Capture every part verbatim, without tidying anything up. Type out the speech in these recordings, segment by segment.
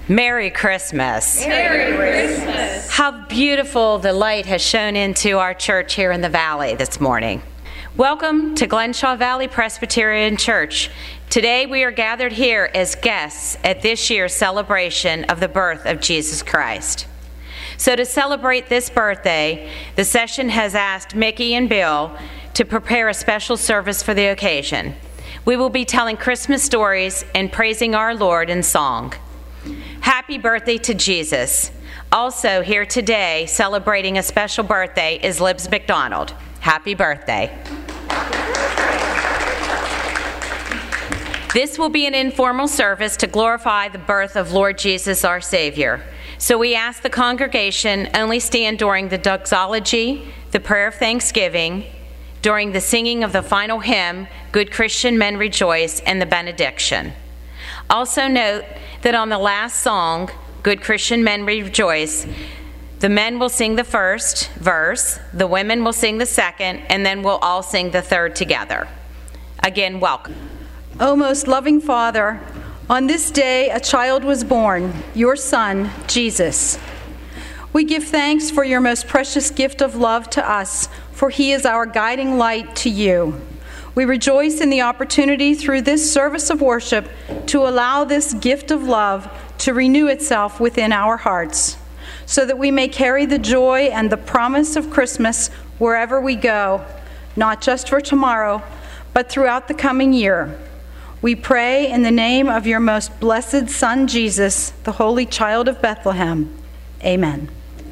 Merry Christmas. Merry Christmas. How beautiful the light has shone into our church here in the Valley this morning. Welcome to Glenshaw Valley Presbyterian Church. Today we are gathered here as guests at this year's celebration of the birth of Jesus Christ. So to celebrate this birthday, the session has asked Mickey and Bill to prepare a special service for the occasion. We will be telling Christmas stories and praising our Lord in song. Happy birthday to Jesus. Also here today celebrating a special birthday is Libs McDonald. Happy birthday. This will be an informal service to glorify the birth of Lord Jesus our Savior. So we ask the congregation only stand during the doxology, the prayer of thanksgiving, during the singing of the final hymn, Good Christian Men Rejoice, and the benediction. Also note that on the last song, Good Christian Men Rejoice, the men will sing the first verse, the women will sing the second, and then we'll all sing the third together. Again, welcome. O most loving Father, on this day a child was born, your Son, Jesus. We give thanks for your most precious gift of love to us, for he is our guiding light to you. We rejoice in the opportunity through this service of worship to allow this gift of love to renew itself within our hearts, so that we may carry the joy and the promise of Christmas wherever we go, not just for tomorrow, but throughout the coming year. We pray in the name of your most blessed Son, Jesus, the Holy Child of Bethlehem. Amen.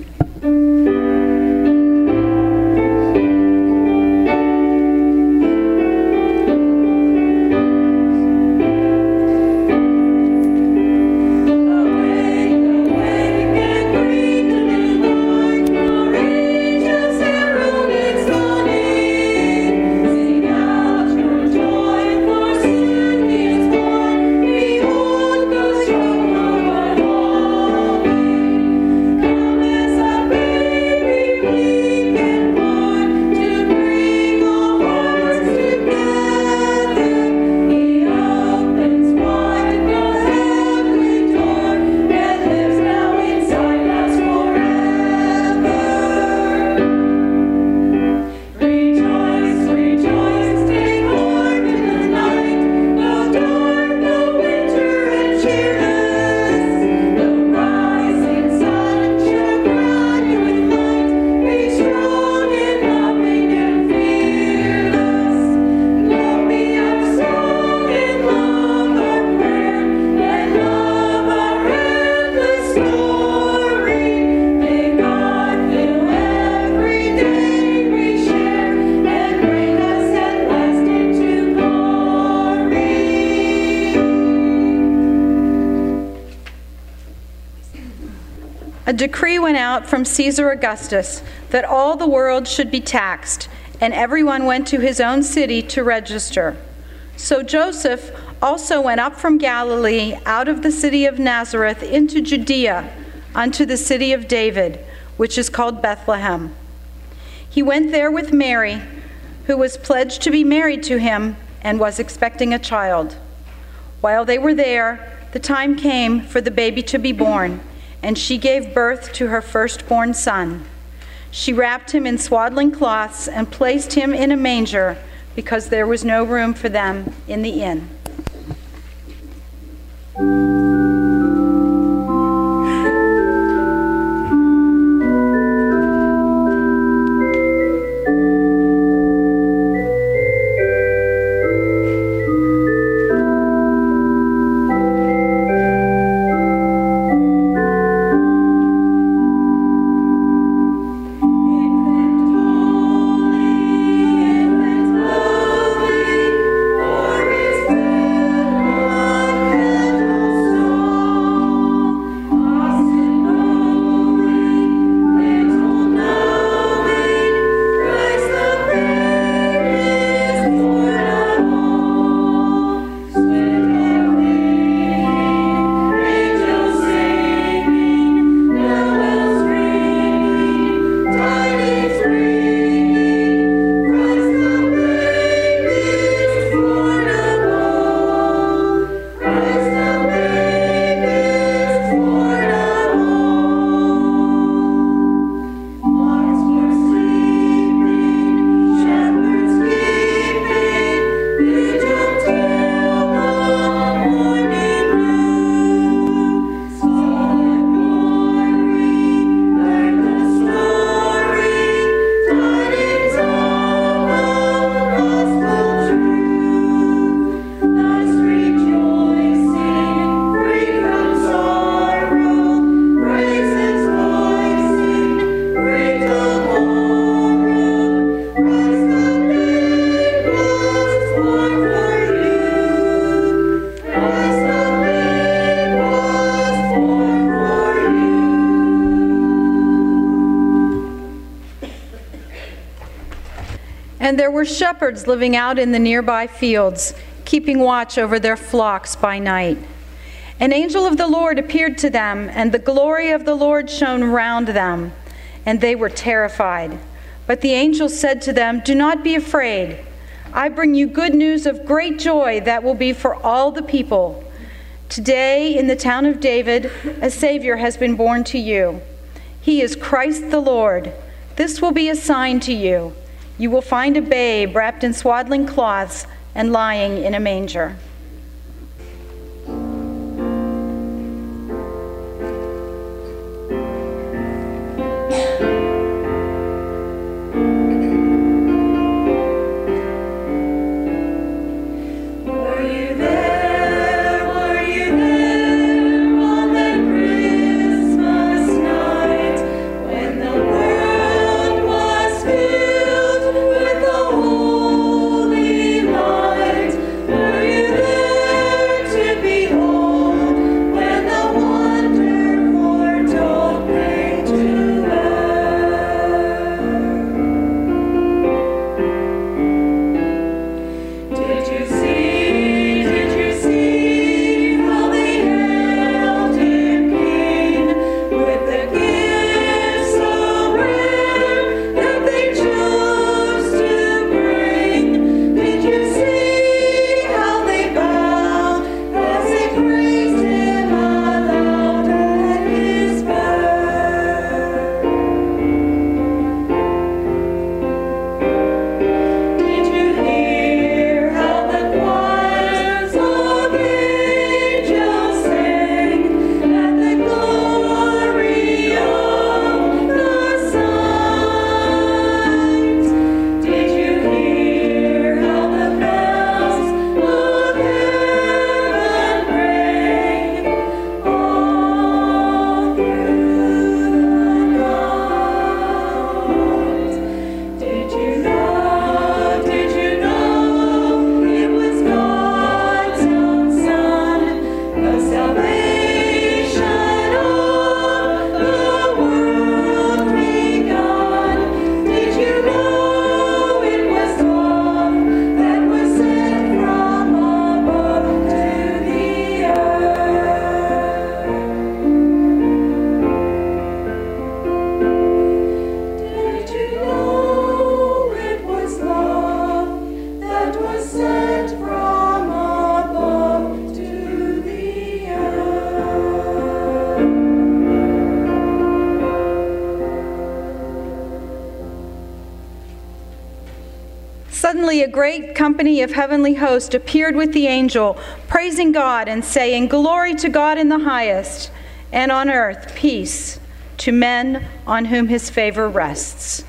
A decree went out from Caesar Augustus that all the world should be taxed, and everyone went to his own city to register. So Joseph also went up from Galilee out of the city of Nazareth into Judea unto the city of David, which is called Bethlehem. He went there with Mary, who was pledged to be married to him and was expecting a child. While they were there, the time came for the baby to be born, and she gave birth to her firstborn son. She wrapped him in swaddling cloths and placed him in a manger because there was no room for them in the inn. Holy, for his blood And there were shepherds living out in the nearby fields, keeping watch over their flocks by night. An angel of the Lord appeared to them, and the glory of the Lord shone round them, and they were terrified. But the angel said to them, "Do not be afraid. I bring you good news of great joy that will be for all the people. Today, in the town of David, a Savior has been born to you. He is Christ the Lord. This will be a sign to you. You will find a babe wrapped in swaddling cloths and lying in a manger." Suddenly a great company of heavenly hosts appeared with the angel, praising God and saying, "Glory to God in the highest, and on earth peace to men on whom his favor rests."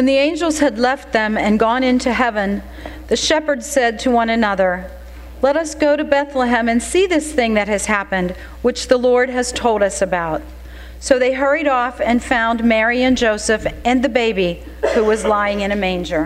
When the angels had left them and gone into heaven, the shepherds said to one another, "Let us go to Bethlehem and see this thing that has happened, which the Lord has told us about." So they hurried off and found Mary and Joseph and the baby, who was lying in a manger.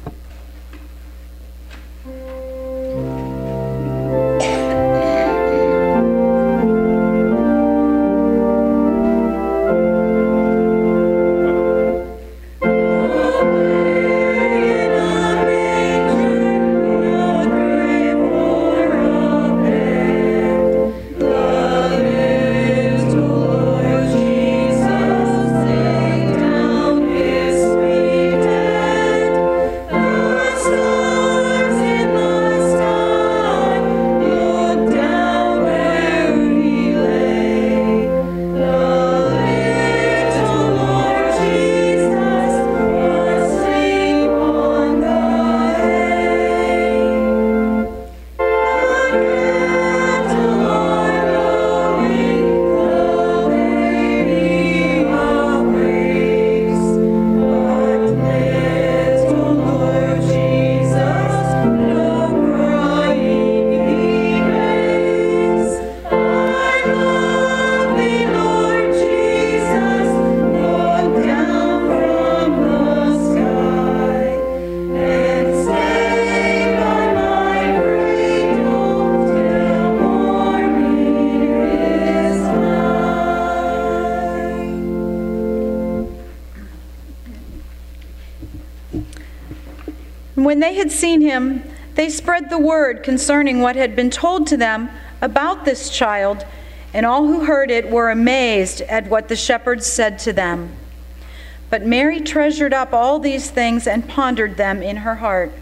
When they had seen him, they spread the word concerning what had been told to them about this child, and all who heard it were amazed at what the shepherds said to them. But Mary treasured up all these things and pondered them in her heart.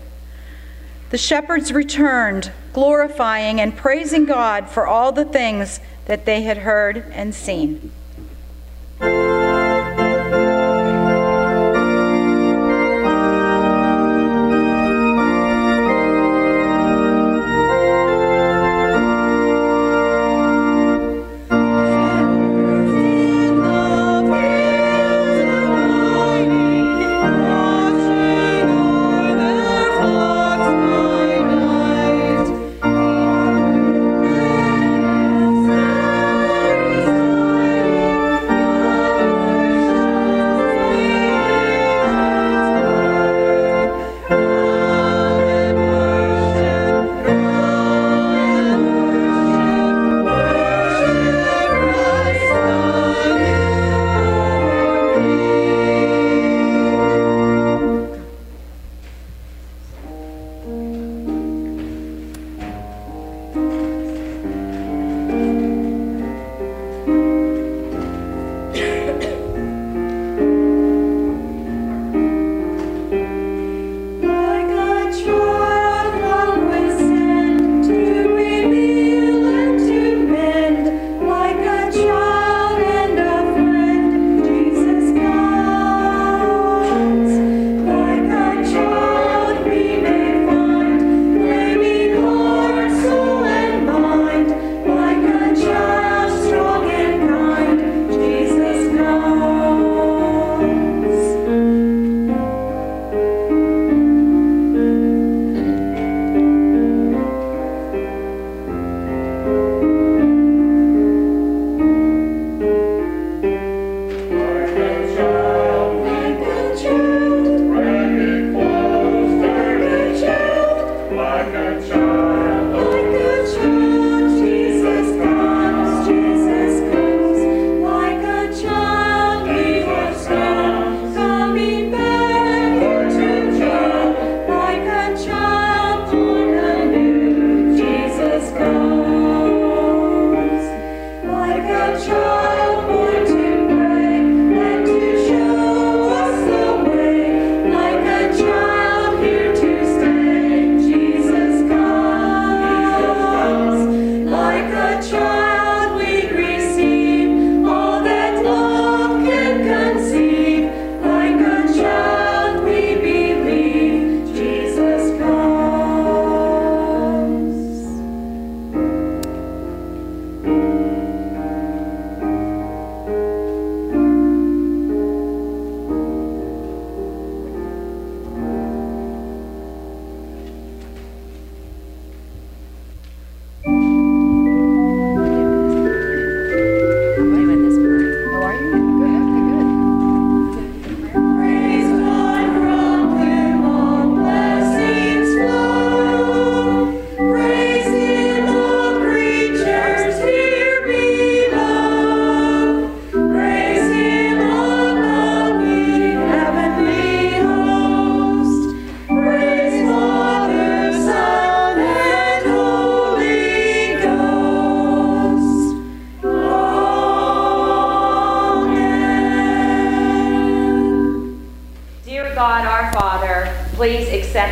The shepherds returned, glorifying and praising God for all the things that they had heard and seen. Thank you.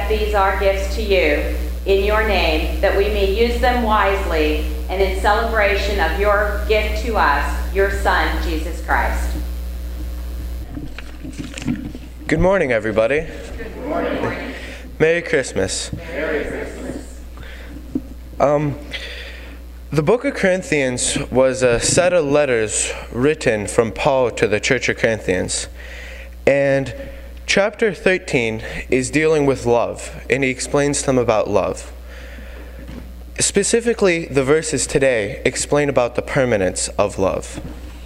accept these our gifts to you in your name, that we may use them wisely and in celebration of your gift to us, your Son, Jesus Christ. Good morning, everybody. Good morning. Merry Christmas. Merry Christmas. Um, the book of Corinthians was a set of letters written from Paul to the Church of Corinthians. And chapter thirteen is dealing with love, and he explains them about love. Specifically, the verses today explain about the permanence of love.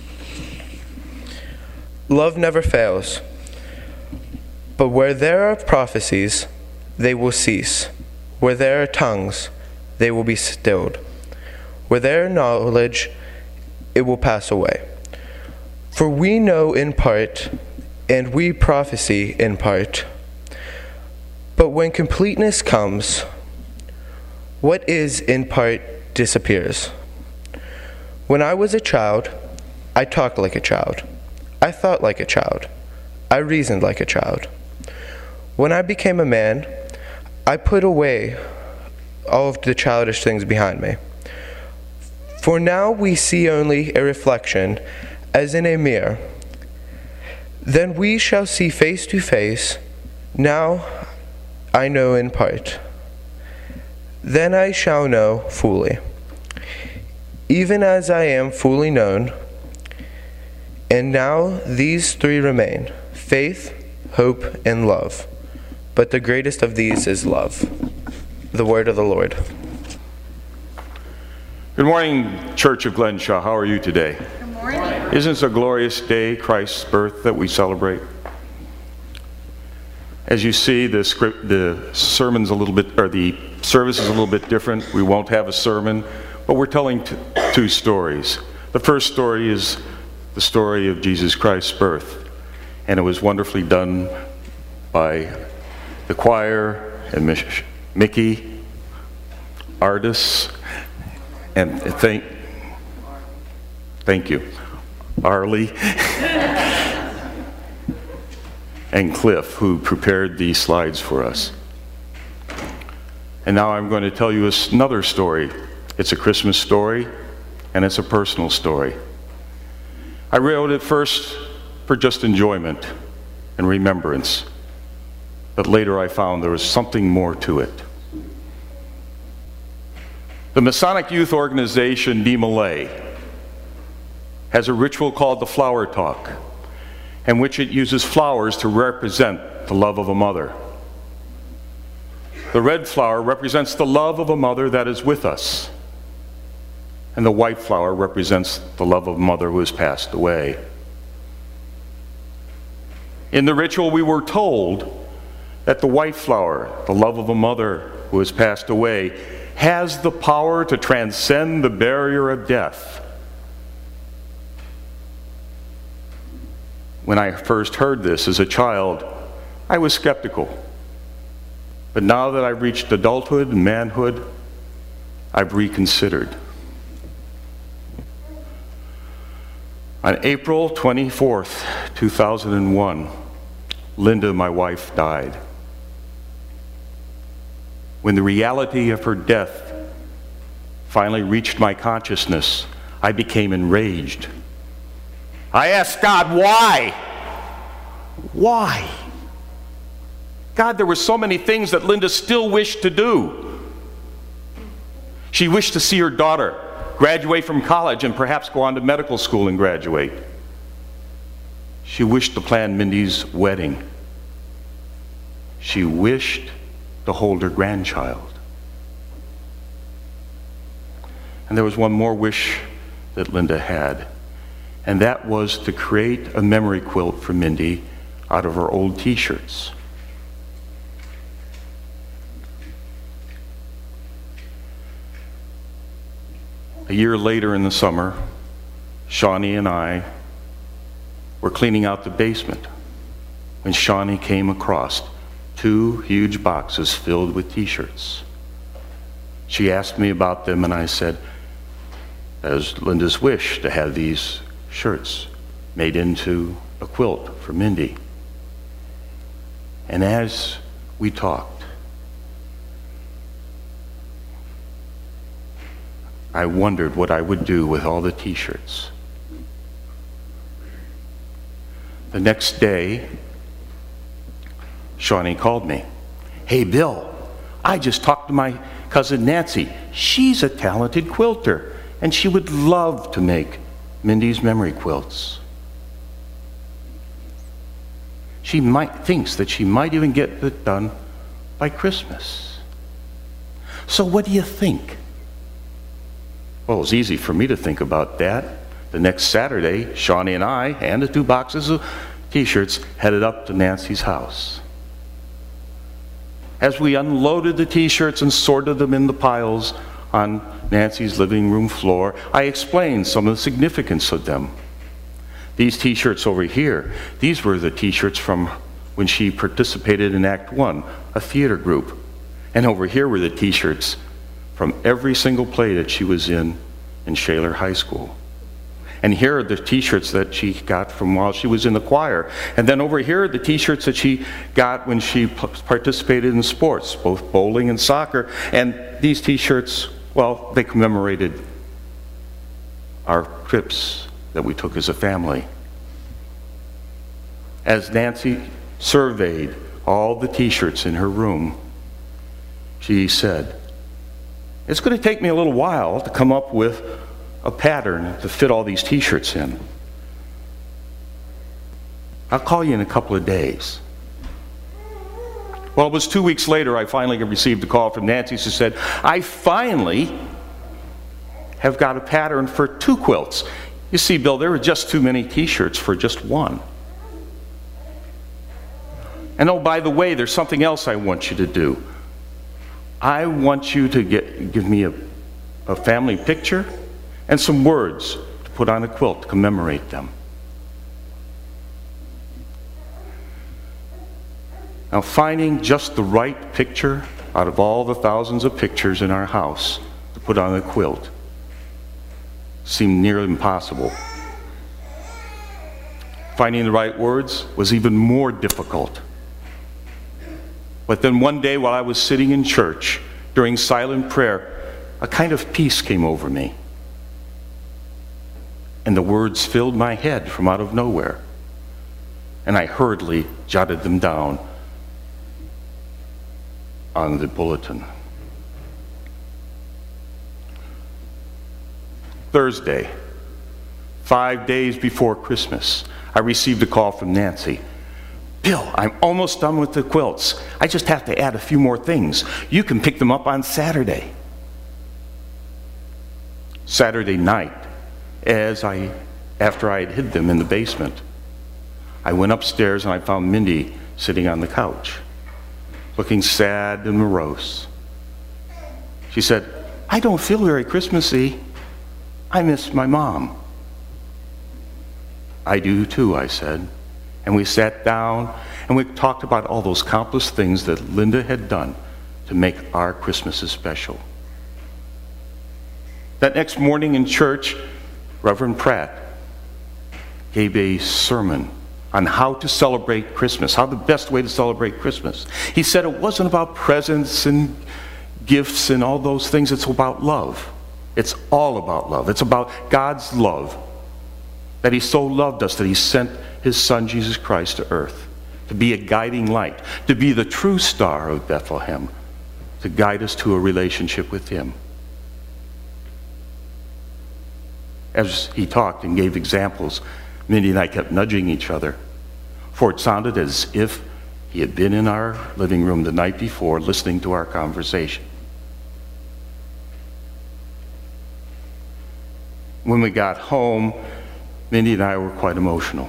Love never fails, but where there are prophecies, they will cease. Where there are tongues, they will be stilled. Where there is knowledge, it will pass away. For we know in part, and we prophesy in part. But when completeness comes, what is in part disappears. When I was a child, I talked like a child. I thought like a child. I reasoned like a child. When I became a man, I put away all of the childish things behind me. For now we see only a reflection, as in a mirror. Then we shall see face to face. Now I know in part. Then I shall know fully, even as I am fully known. And now these three remain: faith, hope, and love. But the greatest of these is love. The word of the Lord. Good morning, Church of Glenshaw. How are you today? Good morning. Isn't this a glorious day, Christ's birth, that we celebrate? As you see, the script, the sermon's a little bit, or the service is a little bit different. We won't have a sermon, but we're telling t- two stories. The first story is the story of Jesus Christ's birth, and it was wonderfully done by the choir and Mickey, Ardis, and thank, thank you, Arlie, and Cliff, who prepared these slides for us. And now I'm going to tell you another story. It's a Christmas story, and it's a personal story. I wrote it first for just enjoyment and remembrance, but later I found there was something more to it. The Masonic Youth Organization, D. Malay, has a ritual called the Flower Talk, in which it uses flowers to represent the love of a mother. The red flower represents the love of a mother that is with us, and the white flower represents the love of a mother who has passed away. In the ritual, we were told that the white flower, the love of a mother who has passed away, has the power to transcend the barrier of death. When I first heard this as a child, I was skeptical. But now that I've reached adulthood and manhood, I've reconsidered. On April twenty-fourth, two thousand one, Linda, my wife, died. When the reality of her death finally reached my consciousness, I became enraged. I asked God, why? Why? God, there were so many things that Linda still wished to do. She wished to see her daughter graduate from college and perhaps go on to medical school and graduate. She wished to plan Mindy's wedding. She wished to hold her grandchild. And there was one more wish that Linda had, and that was to create a memory quilt for Mindy out of her old t-shirts. A year later in the summer, Shawnee and I were cleaning out the basement when Shawnee came across two huge boxes filled with t-shirts. She asked me about them, and I said, that was Linda's wish to have these shirts made into a quilt for Mindy. And as we talked, I wondered what I would do with all the t-shirts. The next day, Shawnee called me. Hey, Bill, I just talked to my cousin Nancy. She's a talented quilter, and she would love to make Mindy's memory quilts. She might thinks that she might even get it done by Christmas. So what do you think? Well, it was easy for me to think about that. The next Saturday, Shawnee and I, and the two boxes of t-shirts, headed up to Nancy's house. As we unloaded the t-shirts and sorted them in the piles on Nancy's living room floor, I explained some of the significance of them. These t-shirts over here, these were the t-shirts from when she participated in Act One, a theater group. And over here were the t-shirts from every single play that she was in in Shaler High School. And here are the t-shirts that she got from while she was in the choir. And then over here are the t-shirts that she got when she participated in sports, both bowling and soccer. And these t-shirts, well, they commemorated our trips that we took as a family. As Nancy surveyed all the t-shirts in her room, she said, "It's going to take me a little while to come up with a pattern to fit all these t-shirts in. I'll call you in a couple of days." Well, it was two weeks later I finally received a call from Nancy. She said, "I finally have got a pattern for two quilts. You see, Bill, there were just too many t-shirts for just one. And oh, by the way, there's something else I want you to do. I want you to get, give me a, a family picture and some words to put on a quilt to commemorate them." Now, finding just the right picture out of all the thousands of pictures in our house to put on a quilt seemed nearly impossible. Finding the right words was even more difficult. But then one day while I was sitting in church during silent prayer, a kind of peace came over me. And the words filled my head from out of nowhere. And I hurriedly jotted them down on the bulletin. Thursday, five days before Christmas, I received a call from Nancy. "Bill, I'm almost done with the quilts. I just have to add a few more things. You can pick them up on Saturday." Saturday night, as I, after I had hid them in the basement, I went upstairs and I found Mindy sitting on the couch, looking sad and morose. She said, "I don't feel very Christmassy. I miss my mom." "I do too," I said. And we sat down and we talked about all those countless things that Linda had done to make our Christmases special. That next morning in church, Reverend Pratt gave a sermon on how to celebrate Christmas, how the best way to celebrate Christmas. He said it wasn't about presents and gifts and all those things, it's about love. It's all about love. It's about God's love, that He so loved us that He sent His Son, Jesus Christ, to earth to be a guiding light, to be the true star of Bethlehem, to guide us to a relationship with Him. As he talked and gave examples, Mindy and I kept nudging each other, for it sounded as if he had been in our living room the night before listening to our conversation. When we got home, Mindy and I were quite emotional.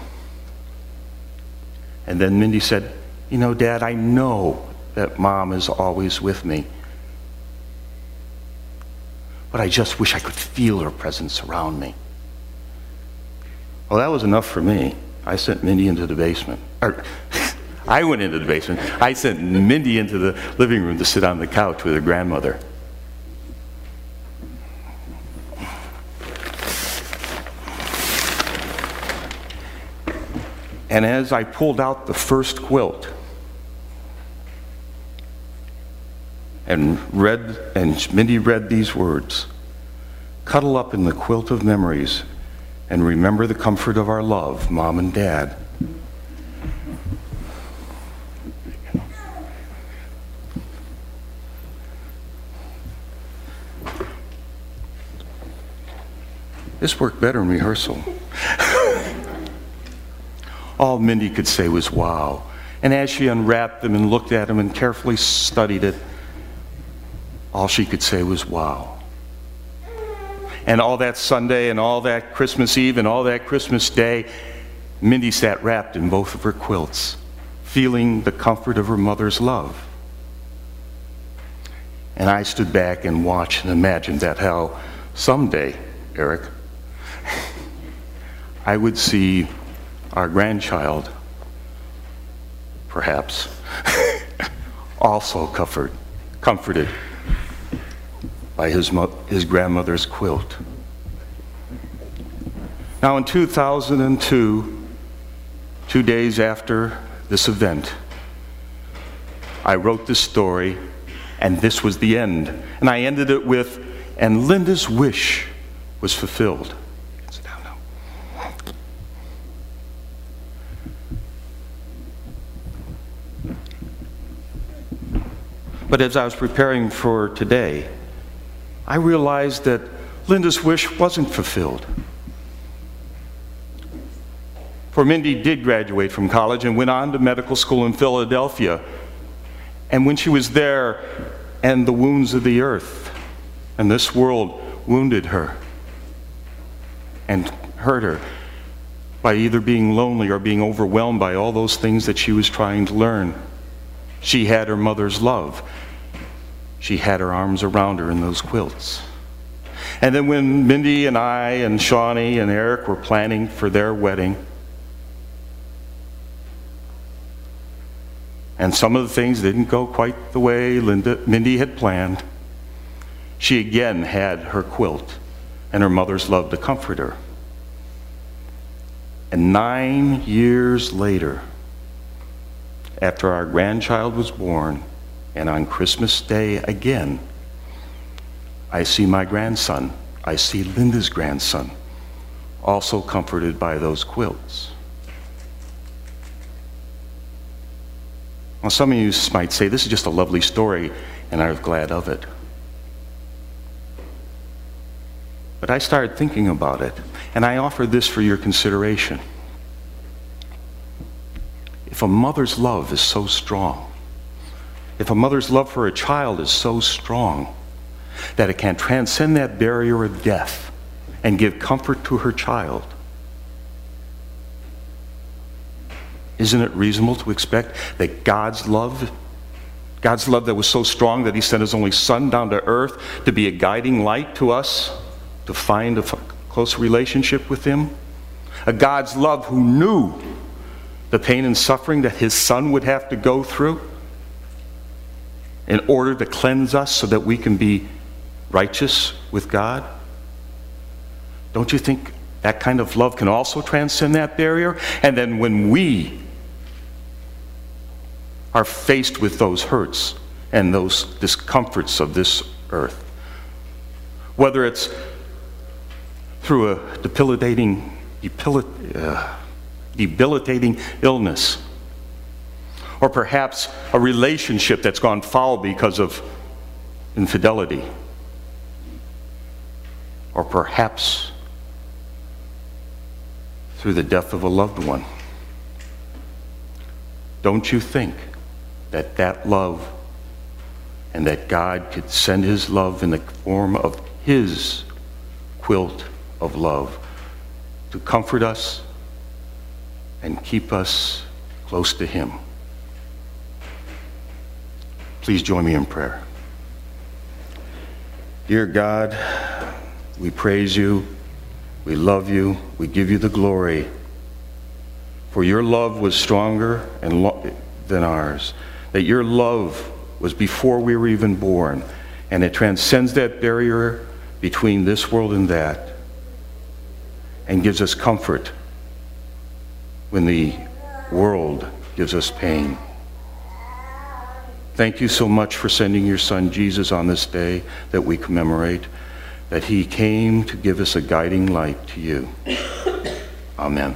And then Mindy said, "You know, Dad, I know that Mom is always with me, but I just wish I could feel her presence around me." Well, that was enough for me. I sent Mindy into the basement. Or, I went into the basement. I sent Mindy into the living room to sit on the couch with her grandmother. And as I pulled out the first quilt and read, and Mindy read these words, cuddle up in the quilt of memories and remember the comfort of our love, Mom and Dad. This worked better in rehearsal. All Mindy could say was, wow. And as she unwrapped them and looked at them and carefully studied it, all she could say was, wow. And all that Sunday and all that Christmas Eve and all that Christmas Day, Mindy sat wrapped in both of her quilts, feeling the comfort of her mother's love. And I stood back and watched and imagined that how someday, Eric, I would see our grandchild, perhaps, also comfort, comforted by his, mo- his grandmother's quilt. Now in two thousand two, two days after this event, I wrote this story, and this was the end. And I ended it with, and Linda's wish was fulfilled. Sit down now. But as I was preparing for today, I realized that Linda's wish wasn't fulfilled. For Mindy did graduate from college and went on to medical school in Philadelphia. And when she was there, and the wounds of the earth and this world wounded her and hurt her by either being lonely or being overwhelmed by all those things that she was trying to learn, she had her mother's love. She had her arms around her in those quilts. And then when Mindy and I and Shawnee and Eric were planning for their wedding, and some of the things didn't go quite the way Linda, Mindy had planned, she again had her quilt and her mother's love to comfort her. And nine years later, after our grandchild was born, and on Christmas Day again, I see my grandson, I see Linda's grandson, also comforted by those quilts. Well, some of you might say, this is just a lovely story, and I'm glad of it. But I started thinking about it, and I offer this for your consideration. If a mother's love is so strong, if a mother's love for a child is so strong that it can transcend that barrier of death and give comfort to her child, isn't it reasonable to expect that God's love, God's love that was so strong that he sent his only son down to earth to be a guiding light to us, to find a close relationship with him? A God's love who knew the pain and suffering that his son would have to go through in order to cleanse us so that we can be righteous with God? Don't you think that kind of love can also transcend that barrier? And then when we are faced with those hurts and those discomforts of this earth, whether it's through a debilitating, debil- uh, debilitating illness, or perhaps a relationship that's gone foul because of infidelity, or perhaps through the death of a loved one, don't you think that that love and that God could send his love in the form of his quilt of love to comfort us and keep us close to him? Please join me in prayer. Dear God, we praise you, we love you, we give you the glory, for your love was stronger and lo- than ours, that your love was before we were even born, and it transcends that barrier between this world and that, and gives us comfort when the world gives us pain. Thank you so much for sending your son Jesus on this day that we commemorate. that he came to give us a guiding light to you. Amen.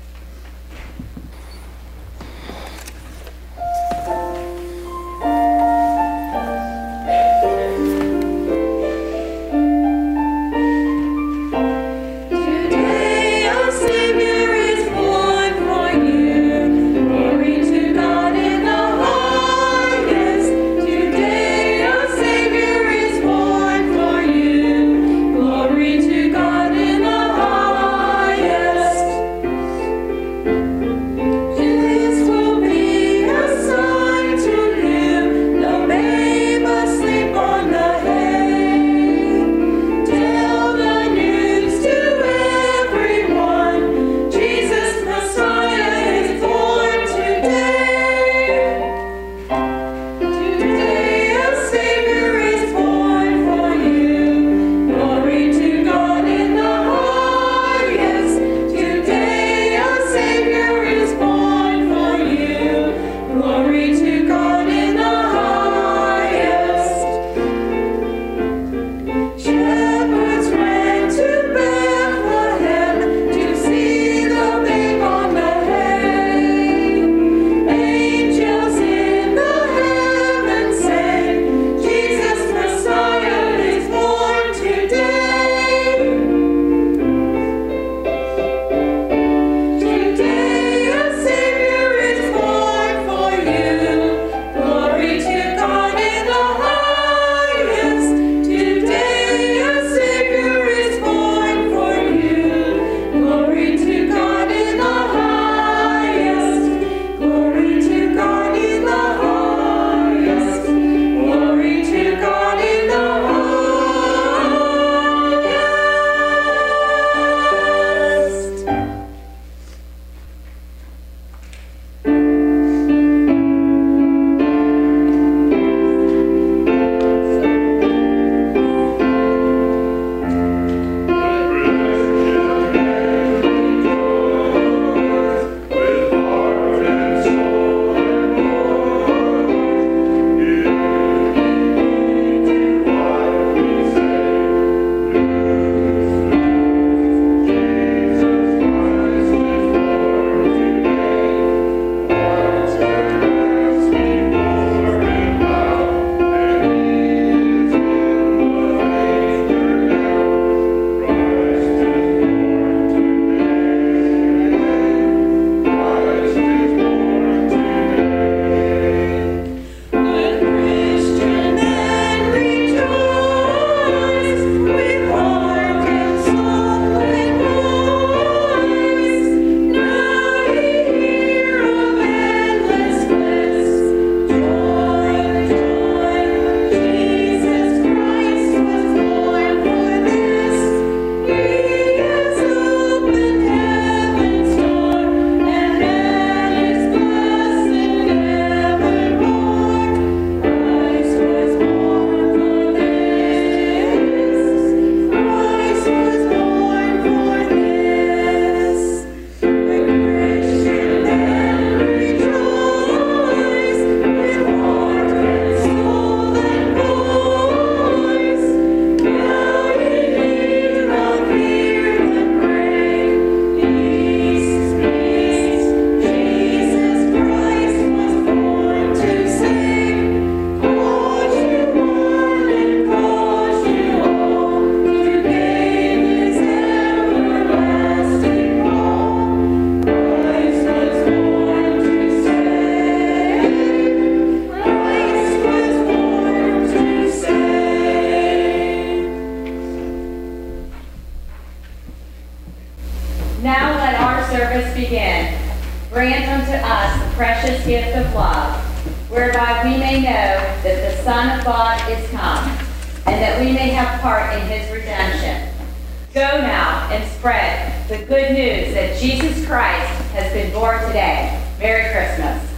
grant unto us the precious gift of love, whereby we may know that the Son of God is come, and that we may have part in his redemption. Go now and spread the good news that Jesus Christ has been born today. Merry Christmas.